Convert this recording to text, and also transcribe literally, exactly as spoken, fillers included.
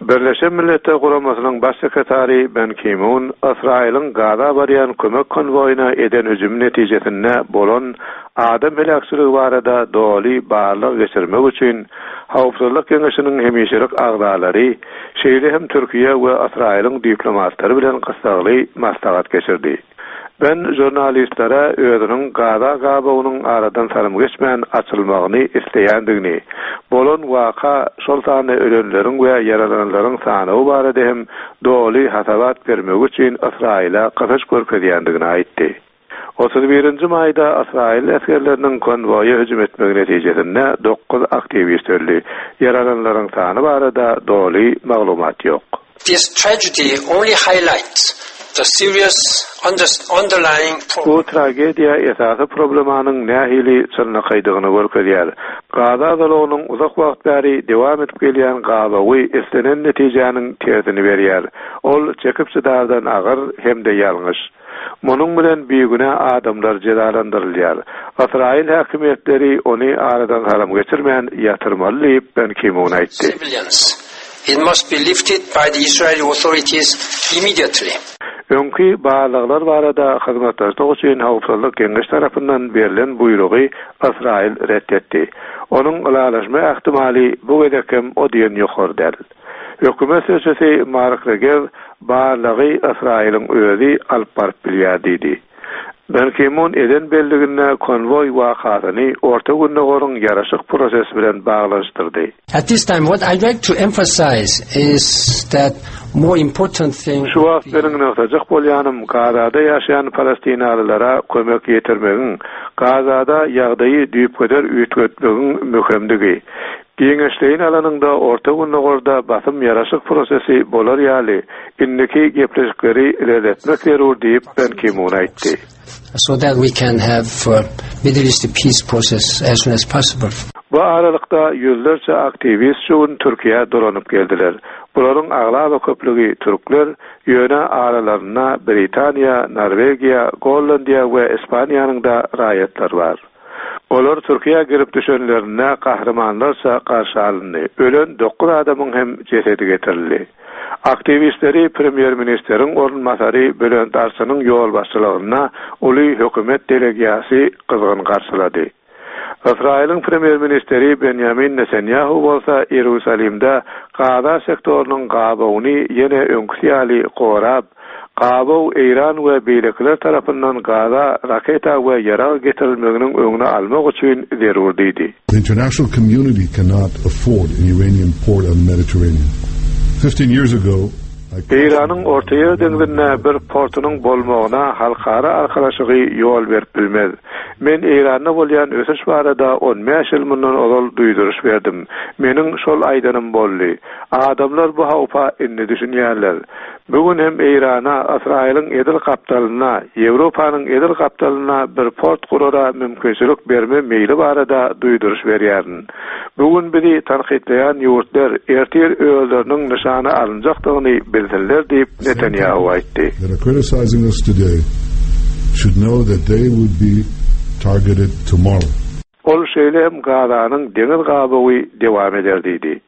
Birleşen Milletler Guramasının baş sekretari Ben Ki-moon, Israil'in Gaza baryan kömek konvoyuna eden hücum netijesinde bolan adam helakçılığı barada doli barlyk geçirmek üçin Hawpsuzlyk Keňeşiniň hemişelik agdalary şeýle hem Türkiýe we Israil'in diplomatlary bilen gysgaly maslahat geçirdi. Ben jurnalistlere özünün Gaza gabawynyň aradan salym geçmän açylmagyny isleýändigini, bolan waka şol sany ölenleriň we yaralananlaryň sany barada hem doli hasabat bermek üçin Israil'a gazaş görkezýändigini aýtdy. otuz birinji maýda Israil askerleriniň konvoyu hüjüm etmegi netijesinde dokuz aktivist öldü. Yaralananlaryň sany barada doli maglumat ýok. This tragedy only highlights the serious underlying problem. Bu tragediya esasy problemanyň nähili çyny gaýdygyny görkezýär. Gaza dolugynyň uzak wagt bäri dewam etip gelýän gabawy istenen netijäniň tersini berýär. Ol çekip çydardan agyr hemde ýalňyş. Munyň bilen büyügüne adamlar cezalandyrylýar. Israil häkimetleri ony aradan haram geçirmän ýatyrmaly diýip Ben Ki-moon aýtdy. It must be lifted by the Israeli authorities immediately. Öňkü bağlaglar barada hyzmatdaşlyk üçin Hawpsuzlyk Keňeşi tarapyndan berilen buýrugy Israil reddetdi. Onuň ulalaşma ähtimali bu gedekem o diýen ýokardar. Hökümet sözçüsi Mark Regev bağlagy Israil'in özü alyp baryp bilýär diýdi. Ben Ki-moon eden belligine konvoy wakatyny orta günde gorun yaraşyk proses bilen baglaşdyrdy. At this time, what I'd like to emphasize is that more important thing. Şu wagt benim näçejek bolýanym Gazada ýaşaýan Palestinalylara kömek ýetirmegiň, Gazada ýagdaýy düýüp geder üýtgetmegiň möhümdigi. Giňeşleýin alanynda orta günde gorda basym yaraşyk prosesi bolar ýaly, indiki gepleşikleri ilerletmek zerur diýip Ben Ki-moon aýtdy. So that we can have uh, Middle East peace process as soon as possible. Bu aralykda ýüzlerçe aktivist şuun Türkiýe dolanyp geldiler. Bularyň aglaby köplügi türkler, ýöne aralaryna Britaniýa, Norwegiýa, Gollandiýa we Ispaniýanyň da raýatlar bar. Olar Türkiýe girip düşenlerine kahramanlarsa karşı alındı. Ölen dokuz adamın hem cesedi getirildi. Aktivistleri Premier Ministerin orunmasary Bülent Arsynyň ýol başçylygyna uly hökümet delegiýasy kızgın karşılady. Israil'in Premier Ministeri Benjamin Netanyahu bolsa Ýerusalimde Gaza sektorunyň gabawyny ýene öňküsýäli gorap, Gabaw İran we beýlekler tarapyndan Gaza raketa we ýarar getirilmeginiň öňüne almak üçin zerur diýdi. The international community cannot afford an Iranian port on the Mediterranean. fifteen years ago, İran'ın ortaya denginde bir portunun bolmagyna halkara arkalaşygy ýol berip bilmez. Men İran'da bolýan ösüş barada on beş ýyl mundan ol duýduruş berdim. Meniň şol aýdanym boldy. Adamlar bu hawpa indi düşünýärler. Bugün hem İran'a, Israil'in edil kaptalyna, Ýewropanyň edil kaptalyna bir port kurara mümkinçilik berme meýli barada duýduruş berýärin. Bugün bizi tanqidleýän ýurtlar ertir öýleriniň nişany alınjakdygyny bildirler diýip Netanyahu aýtdy. That are criticizing us today should know that they would be targeted tomorrow. Ol şeýle hem Gazanyň deňiz gabawy dewam eder diýdi.